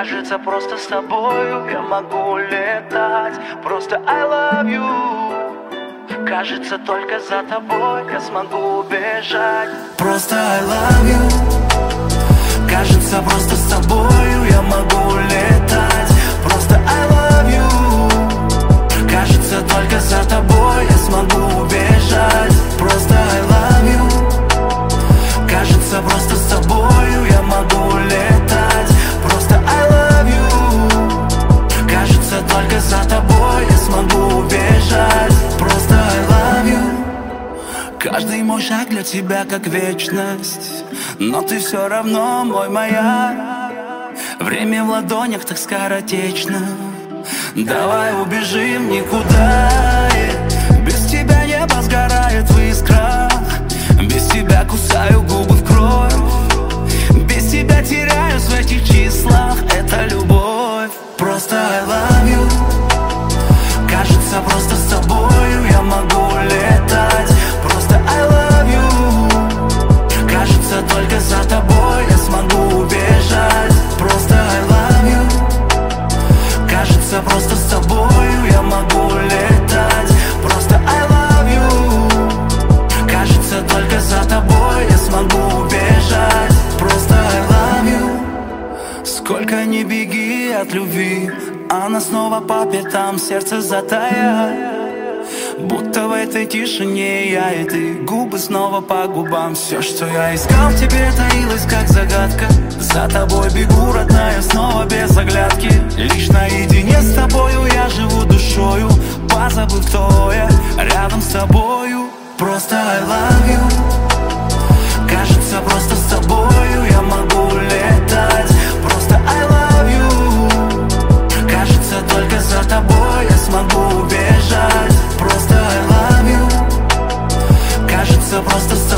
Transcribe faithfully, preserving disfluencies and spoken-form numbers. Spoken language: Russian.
Кажется, просто с тобою я могу летать. Просто I love you. Кажется, только за тобой я смогу убежать. Просто I love you. Кажется, просто с тобою я могу летать. Просто I love you. Кажется, только за тобой я смогу убежать. Просто I love you. Кажется, просто с тобою я могу летать. Просто I love you. Кажется, только за тобой я смогу убежать. Просто I love you. Каждый мой шаг для тебя как вечность, но ты все равно мой маяк. Время в ладонях так скоротечно. Давай убежим никуда. Без тебя небо сгорает в искрах. Без тебя кусаю губы в кровь. Без тебя теряюсь в этих числах. Это любовь. Просто I love you. Кажется, просто с тобою я могу летать. Просто I love you. Кажется, только за тобой я смогу убежать. Просто I love you. Кажется, просто с тобою я могу летать. Просто I love you. Кажется, только за тобой я смогу убежать. Просто I love you. Сколько ни беги от любви, она снова по пятам, сердце затая. Будто в этой тишине я и ты, губы снова по губам. Все, что я искал в тебе, таилось как загадка. За тобой бегу, родная, снова без оглядки. Лишь наедине с тобою я живу душою, позабыв, кто я, рядом с тобою. Просто I love you. Кажется, просто с тобою я могу летать. Просто I love you. Кажется, только за тобой я смогу убежать. Просто I love you. Кажется, просто с тобой